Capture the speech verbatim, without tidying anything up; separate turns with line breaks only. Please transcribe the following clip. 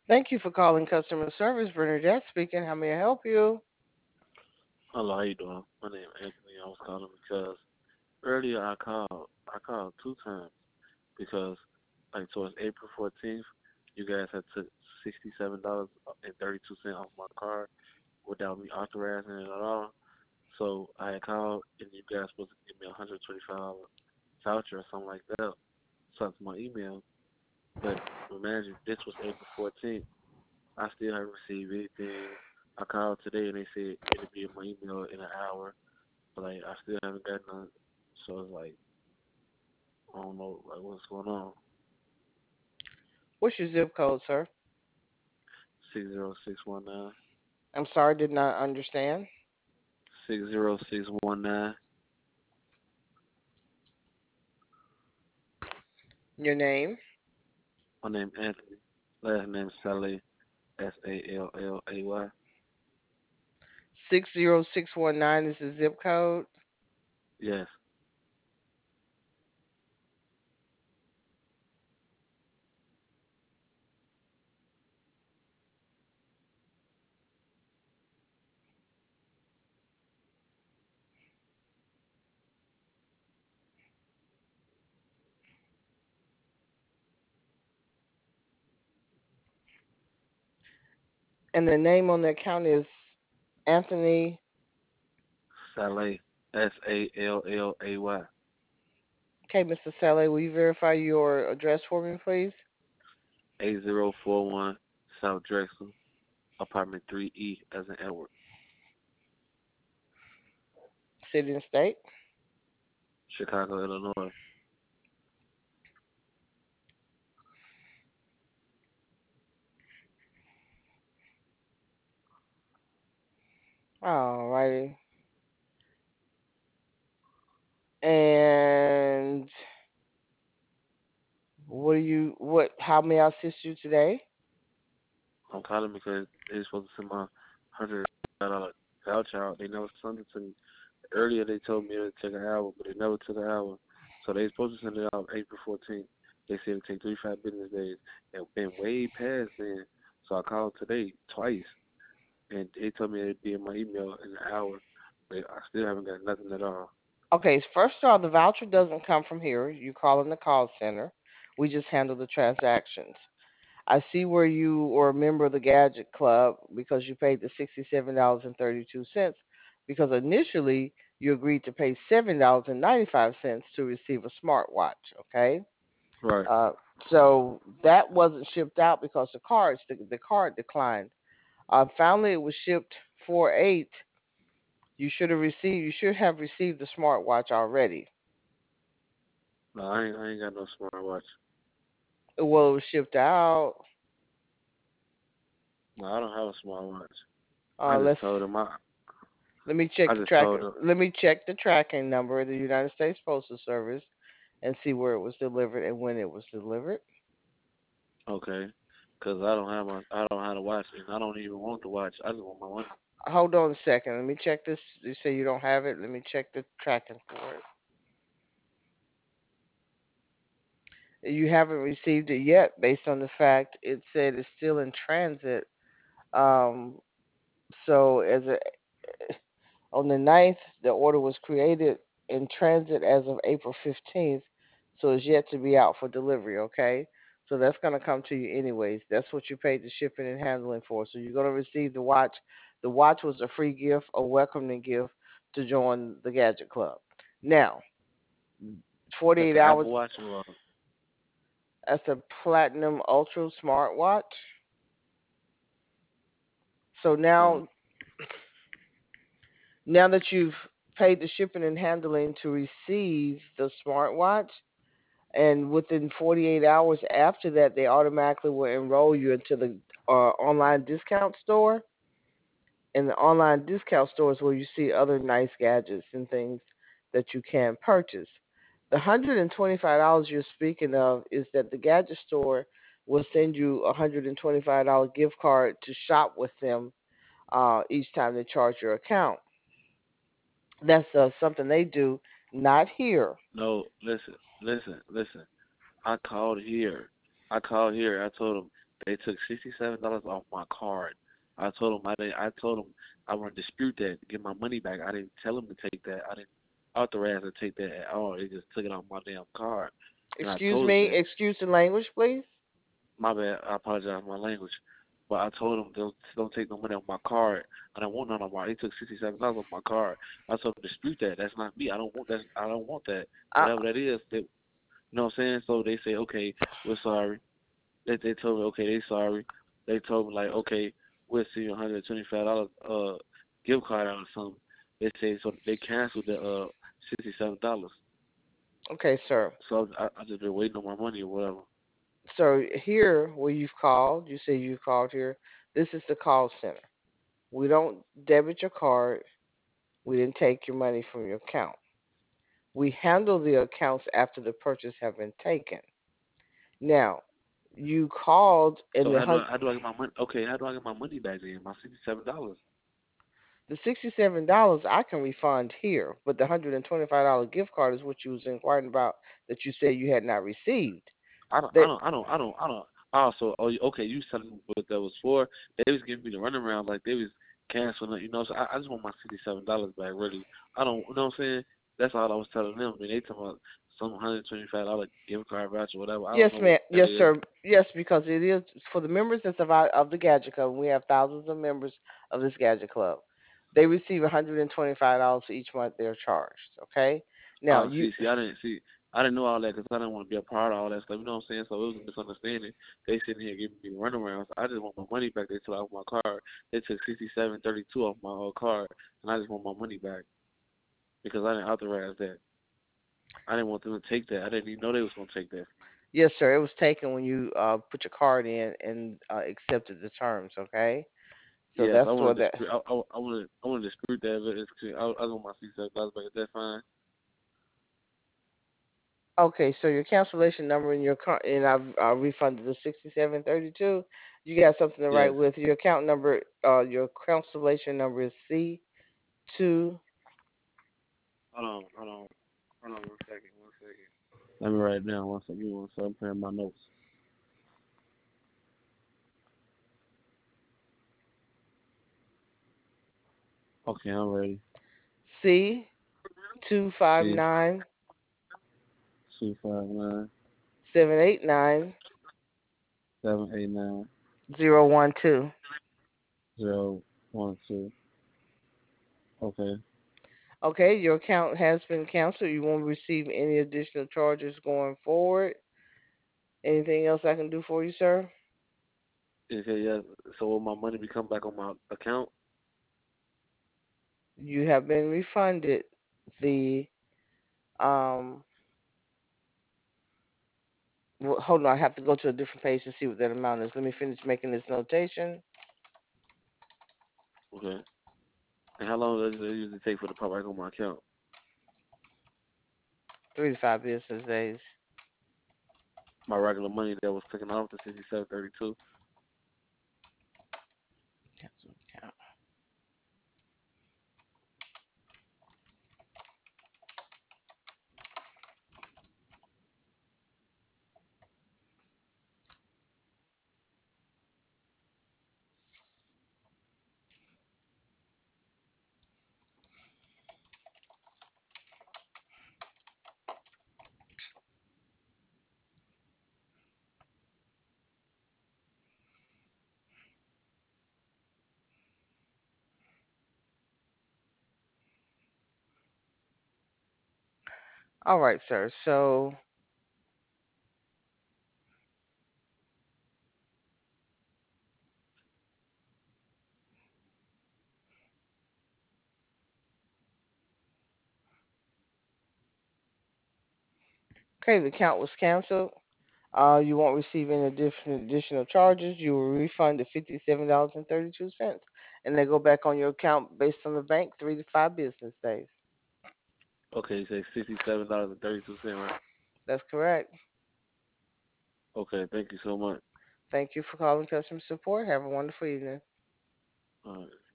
Thank you for calling customer service. Bernadette speaking. How may I help you?
Hello, how you doing? My name is Anthony. I was calling because earlier I called. I called two times because like towards April fourteenth, you guys had took sixty-seven dollars and thirty-two cents off my card without me authorizing it at all. So I had called and you guys supposed to give me a one hundred twenty-five dollars voucher or something like that. Sent to my email, but imagine this was April fourteenth. I still haven't received anything. I called today and they said it'll be in my email in an hour. But like I still haven't got none. So it's like I don't know like what's going on.
What's your zip code, sir?
Six zero six one nine.
I'm sorry, did not understand.
Six zero six one nine.
Your name?
My name Anthony. Last name Saleh. S A L L A Y.
six zero six one nine is the zip code.
Yes.
And the name on the account is Anthony.
Saleh. S A L L A Y.
Okay, mister Sally, will you verify your address for me, please?
Eight zero four one South Drexel. Apartment three E as in Edward.
City and state.
Chicago, Illinois.
Alrighty. And what do you what how may I assist you today?
I'm calling because they're supposed to send my hundred dollar voucher out. They never sent it to me. Earlier they told me it would take an hour, but it never took an hour. So they supposed to send it out April fourteenth. They said it would take three five business days. It's been way past then. So I called today twice, and they told me it'd be in my email in an hour, but I still haven't got nothing at all.
Okay, first of all, the voucher doesn't come from here. You call in the call center. We just handle the transactions. I see where you were a member of the Gadget Club because you paid the sixty-seven dollars and thirty-two cents because initially you agreed to pay seven dollars and ninety-five cents to receive a smartwatch, okay?
Right.
Uh, so that wasn't shipped out because the cards the, the card declined. Uh, finally, it was shipped four eight. You should have received you should have received the smartwatch already.
No, I ain't, I ain't got no smartwatch.
Well, it was shipped out.
No, I don't have a smartwatch. I
Uh,
just
let's
told them I,
let me check
I
the
just
track.
told them,
Let me check the tracking number of the United States Postal Service and see where it was delivered and when it was delivered.
okay, because I don't have my, I don't have to watch, and I don't even want to watch. I just want my money.
Hold on a second. Let me check this. You say you don't have it. Let me check the tracking for it. You haven't received it yet, based on the fact it said it's still in transit. Um, so as a On the ninth, the order was created in transit as of April fifteenth, so it's yet to be out for delivery, okay? So that's going to come to you anyways. That's what you paid the shipping and handling for. So you're going to receive the watch. The watch was a free gift, a welcoming gift to join the Gadget Club. Now,
That's
forty-eight
the
hours,
Apple Watch or
that's a Platinum Ultra smartwatch. So
um,
now, now that you've paid the shipping and handling to receive the smartwatch, and within forty-eight hours after that, they automatically will enroll you into the uh, online discount store. And the online discount store is where you see other nice gadgets and things that you can purchase. The one hundred twenty-five dollars you're speaking of is that the gadget store will send you a one hundred twenty-five dollars gift card to shop with them uh, each time they charge your account. That's uh, something they do, not here.
no, listen, listen, listen. I called here. I called here. I told them They took sixty seven dollars off my card. I told them I didn't. I told them I want to dispute that, get my money back. I didn't tell them to take that. I didn't authorize to take that at all. They just took it off my damn card, and I
Excuse
told them
me.
that.
Excuse the language, please.
My bad. I apologize for my language. But I told them don't don't take no money off my card. I don't want none of my. They took sixty seven dollars off my card. I told them dispute that. That's not me. I don't want that. I don't want that.
Uh,
Whatever that is, they, you know what I'm saying. So they say okay, we're sorry. They they told me okay, they sorry. They told me like okay, we'll see you one hundred twenty five dollars uh gift card out or something. They say so they canceled the uh sixty seven dollars.
okay, sir.
So I I just been waiting on my money or whatever.
So here, where you've called, you say you've called here. This is the call center. We don't debit your card. We didn't take your money from your account. We handle the accounts after the purchase have been taken. Now, you called in
So
the
how do
hun-
I how do I get my money? Okay, how do I get my money back then? My sixty seven dollars.
the sixty-seven dollars I can refund here, but the one hundred twenty-five dollars gift card is what you was inquiring about that you said you had not received.
I don't I
That
don't I don't I don't I don't. Also, oh, you- okay, you telling me what that was for? They was giving me the runaround like they was canceling it, you know. So I, I just want my sixty seven dollars back. Really, I don't. You know what I'm saying? That's all I was telling them. I mean, they talking about some one hundred twenty five dollar gift card voucher, whatever. I don't
Yes,
know what
ma'am.
that
Yes,
is.
sir. Yes, because it is for the members that's of, our, of the Gadget Club. We have thousands of members of this Gadget Club. They receive one hundred twenty-five dollars for each month they're charged. Okay. Now
Oh,
you,
see, see, I didn't see. I didn't know all that because I didn't want to be a part of all that stuff. You know what I'm saying? So it was a misunderstanding. They sitting here giving me runarounds. I just want my money back. They took off my card. They took sixty seven thirty two off my uh, card, and I just want my money back because I didn't authorize that. I didn't want them to take that. I didn't even know they was gonna take that.
yes, sir. It was taken when you uh, put your card in and uh, accepted the terms. Okay. So
Yes, I
that's
want
what
to
that.
dispute. I, I, I want to. I want to dispute that. But it's, I, I want my sixty seven dollars back. Is that fine?
Okay, so your cancellation number and your car and I've uh, refunded the sixty-seven thirty-two. You got something to write
Yes.
with. Your account number, uh, your cancellation number is C two.
Hold on. Hold on. Hold on. One second. One second. Let me write it down. One second. Give me one second. I'm putting my notes. Okay, I'm ready.
C two five
C
nine
two five nine
seven eight nine
seven eight nine
zero one two.
zero one two. Okay.
Okay, your account has been canceled. You won't receive any additional charges going forward. Anything else I can do for you, sir?
Okay. Yeah. So will my money be come back on my account?
You have been refunded the um. Well, hold on, I have to go to a different page to see what that amount is. Let me finish making this notation.
Okay. And how long does it usually take for the pop back on my account?
Three to five business days.
My regular money that was taken off the sixty seven thirty two.
Cancel account. All right, sir. So, okay, the account was canceled. Uh, you won't receive any additional additional charges. You will refund the fifty-seven dollars and thirty-two cents, and they go back on your account based on the bank three to five business days.
Okay. You say sixty seven dollars and thirty two cent, right?
That's correct.
Okay. Thank you so much.
Thank you for calling customer support. Have a wonderful evening.
All right.